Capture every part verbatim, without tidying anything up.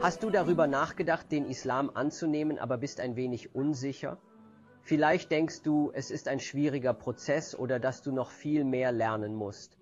Hast du darüber nachgedacht, den Islam anzunehmen, aber bist ein wenig unsicher? Vielleicht denkst du, es ist ein schwieriger Prozess oder dass du noch viel mehr lernen musst.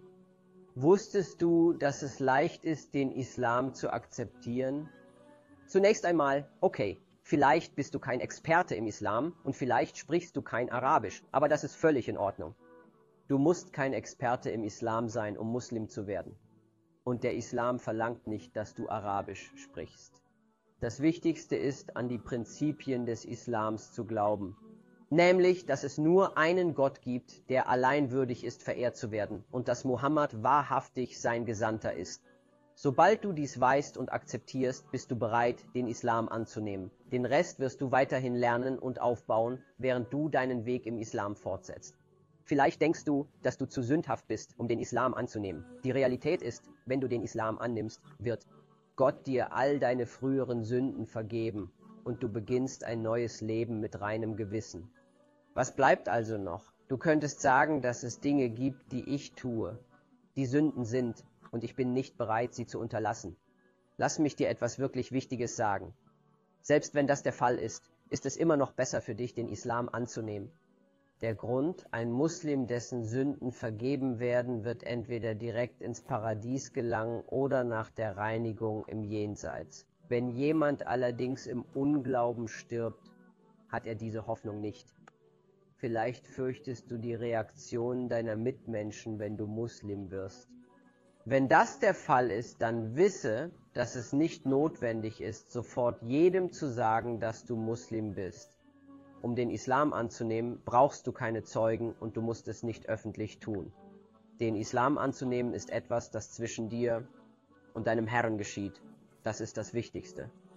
Wusstest du, dass es leicht ist, den Islam zu akzeptieren? Zunächst einmal, okay, vielleicht bist du kein Experte im Islam und vielleicht sprichst du kein Arabisch, aber das ist völlig in Ordnung. Du musst kein Experte im Islam sein, um Muslim zu werden. Und der Islam verlangt nicht, dass du Arabisch sprichst. Das Wichtigste ist, an die Prinzipien des Islams zu glauben. Nämlich, dass es nur einen Gott gibt, der allein würdig ist, verehrt zu werden, und dass Mohammed wahrhaftig sein Gesandter ist. Sobald du dies weißt und akzeptierst, bist du bereit, den Islam anzunehmen. Den Rest wirst du weiterhin lernen und aufbauen, während du deinen Weg im Islam fortsetzt. Vielleicht denkst du, dass du zu sündhaft bist, um den Islam anzunehmen. Die Realität ist, wenn du den Islam annimmst, wird Gott dir all deine früheren Sünden vergeben und du beginnst ein neues Leben mit reinem Gewissen. Was bleibt also noch? Du könntest sagen, dass es Dinge gibt, die ich tue, die Sünden sind, und ich bin nicht bereit, sie zu unterlassen. Lass mich dir etwas wirklich Wichtiges sagen. Selbst wenn das der Fall ist, ist es immer noch besser für dich, den Islam anzunehmen. Der Grund, ein Muslim, dessen Sünden vergeben werden, wird entweder direkt ins Paradies gelangen oder nach der Reinigung im Jenseits. Wenn jemand allerdings im Unglauben stirbt, hat er diese Hoffnung nicht. Vielleicht fürchtest du die Reaktion deiner Mitmenschen, wenn du Muslim wirst. Wenn das der Fall ist, dann wisse, dass es nicht notwendig ist, sofort jedem zu sagen, dass du Muslim bist. Um den Islam anzunehmen, brauchst du keine Zeugen und du musst es nicht öffentlich tun. Den Islam anzunehmen ist etwas, das zwischen dir und deinem Herrn geschieht. Das ist das Wichtigste.